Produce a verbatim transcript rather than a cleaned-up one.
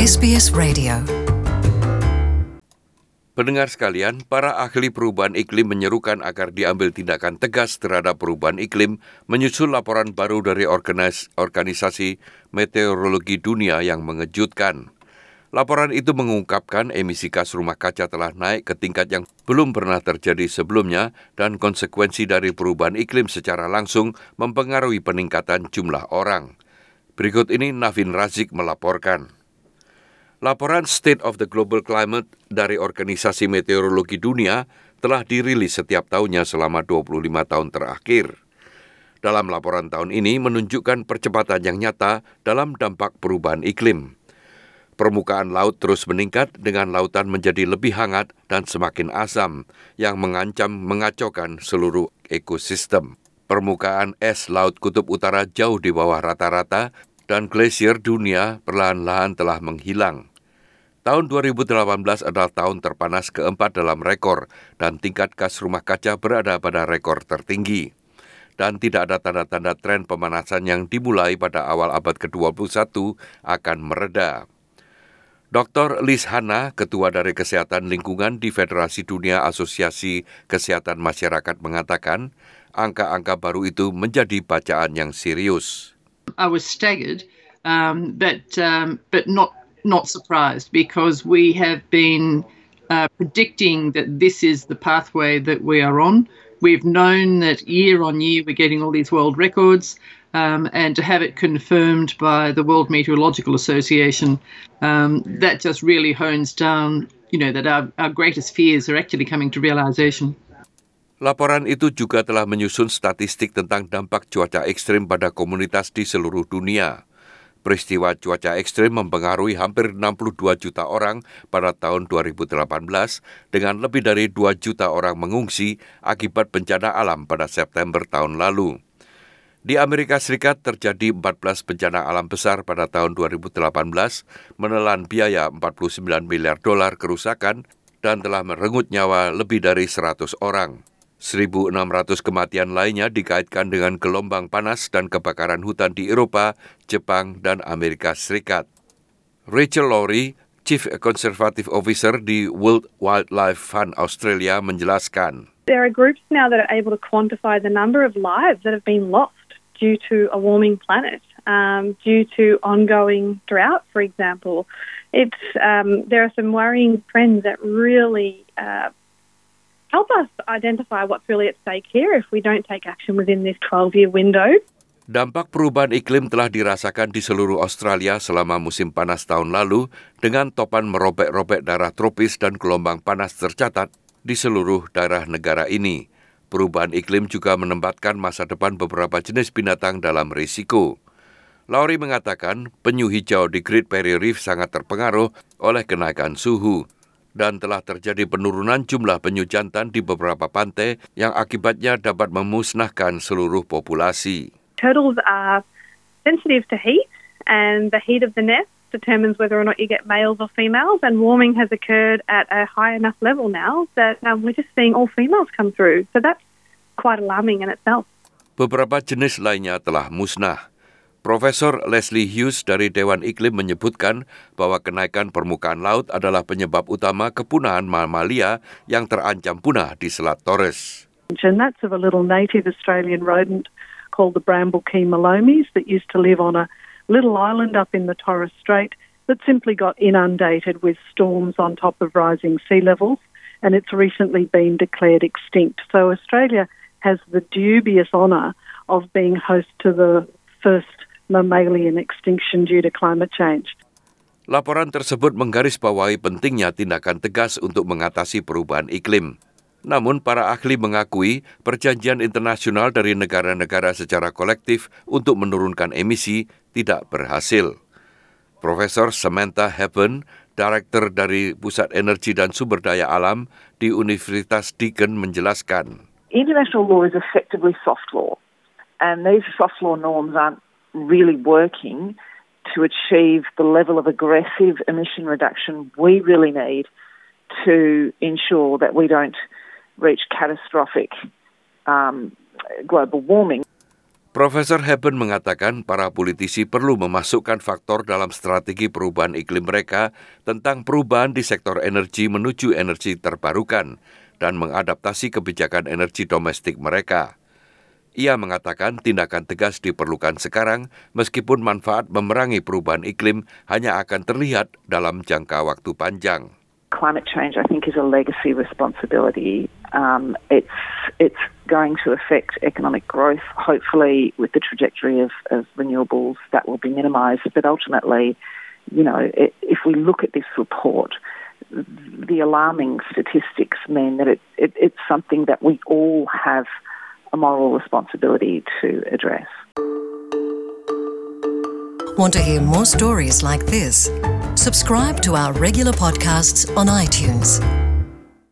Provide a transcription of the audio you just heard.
S B S Radio. Pendengar sekalian, para ahli perubahan iklim menyerukan agar diambil tindakan tegas terhadap perubahan iklim menyusul laporan baru dari Organis- Organisasi Meteorologi Dunia yang mengejutkan. Laporan itu mengungkapkan emisi gas rumah kaca telah naik ke tingkat yang belum pernah terjadi sebelumnya dan konsekuensi dari perubahan iklim secara langsung mempengaruhi peningkatan jumlah orang. Berikut ini Navin Razik melaporkan. Laporan State of the Global Climate dari Organisasi Meteorologi Dunia telah dirilis setiap tahunnya selama dua puluh lima tahun terakhir. Dalam laporan tahun ini menunjukkan percepatan yang nyata dalam dampak perubahan iklim. Permukaan laut terus meningkat dengan lautan menjadi lebih hangat dan semakin asam yang mengancam mengacaukan seluruh ekosistem. Permukaan es Laut Kutub Utara jauh di bawah rata-rata dan glasier dunia perlahan-lahan telah menghilang. Tahun dua ribu delapan belas adalah tahun terpanas keempat dalam rekor dan tingkat gas rumah kaca berada pada rekor tertinggi. Dan tidak ada tanda-tanda tren pemanasan yang dimulai pada awal abad ke dua puluh satu akan mereda. Doktor Liz Hanna, Ketua dari Kesehatan Lingkungan di Federasi Dunia Asosiasi Kesehatan Masyarakat mengatakan, angka-angka baru itu menjadi bacaan yang serius. I was staggered, um, but um, but not not surprised because we have been uh, predicting that this is the pathway that we are on. We've known that year on year we're getting all these world records, um, and to have it confirmed by the World Meteorological Association, um, that just really hones down, you know, that our, our greatest fears are actually coming to realization. Laporan itu juga telah menyusun statistik tentang dampak cuaca ekstrim pada komunitas di seluruh dunia. Peristiwa cuaca ekstrim mempengaruhi hampir enam puluh dua juta orang pada tahun dua ribu delapan belas dengan lebih dari dua juta orang mengungsi akibat bencana alam pada September tahun lalu. Di Amerika Serikat terjadi empat belas bencana alam besar pada tahun dua ribu delapan belas, menelan biaya empat puluh sembilan miliar dolar kerusakan dan telah merenggut nyawa lebih dari seratus orang. seribu enam ratus kematian lainnya dikaitkan dengan gelombang panas dan kebakaran hutan di Eropa, Jepang, dan Amerika Serikat. Rachel Lowry, Chief Conservative Officer di World Wildlife Fund Australia, menjelaskan. There are groups now that are able to quantify the number of lives that have been lost due to a warming planet, um, due to ongoing drought, for example. It's um, there are some worrying trends that really uh, help us identify what's really at stake here if we don't take action within this twelve-year window. Dampak perubahan iklim telah dirasakan di seluruh Australia selama musim panas tahun lalu dengan topan merobek-robek daerah tropis dan gelombang panas tercatat di seluruh daerah negara ini. Perubahan iklim juga menempatkan masa depan beberapa jenis binatang dalam risiko. Lowry mengatakan penyu hijau di Great Barrier Reef sangat terpengaruh oleh kenaikan suhu. Dan telah terjadi penurunan jumlah penyu jantan di beberapa pantai yang akibatnya dapat memusnahkan seluruh populasi. Turtles are sensitive to heat, and the heat of the nest determines whether or not you get males or females, and warming has occurred at a high enough level now that um, we're just seeing all females come through. So that's quite alarming in itself. Beberapa jenis lainnya telah musnah. Profesor Leslie Hughes dari Dewan Iklim menyebutkan bahwa kenaikan permukaan laut adalah penyebab utama kepunahan mamalia yang terancam punah di Selat Torres. And that's of a little native Australian rodent called the bramble key malomes that used to live on a little island up in the Torres Strait that simply got inundated with storms on top of rising sea levels, and it's recently been declared extinct. So Australia has the dubious honour of being host to the first mammalian extinction due to climate change. Laporan tersebut menggarisbawahi pentingnya tindakan tegas untuk mengatasi perubahan iklim. Namun para ahli mengakui perjanjian internasional dari negara-negara secara kolektif untuk menurunkan emisi tidak berhasil. Profesor Samantha Hepburn, Direktur dari Pusat Energi dan Sumber Daya Alam di Universitas Deakin menjelaskan. International law is effectively soft law, and these soft law norms aren't really working to achieve the level of aggressive emission reduction we really need to ensure that we don't reach catastrophic um, global warming. Profesor Haben mengatakan para politisi perlu memasukkan faktor dalam strategi perubahan iklim mereka tentang perubahan di sektor energi menuju energi terbarukan dan mengadaptasi kebijakan energi domestik mereka. Ia mengatakan tindakan tegas diperlukan sekarang meskipun manfaat memerangi perubahan iklim hanya akan terlihat dalam jangka waktu panjang. Climate change, I think, is a legacy responsibility. Um, it's it's going to affect economic growth. Hopefully, with the trajectory of, of renewables, that will be minimised. But ultimately, you know, it, if we look at this report, the alarming statistics mean that it, it it's something that we all have a moral responsibility to address. Want to hear more stories like this? Subscribe to our regular podcasts on iTunes.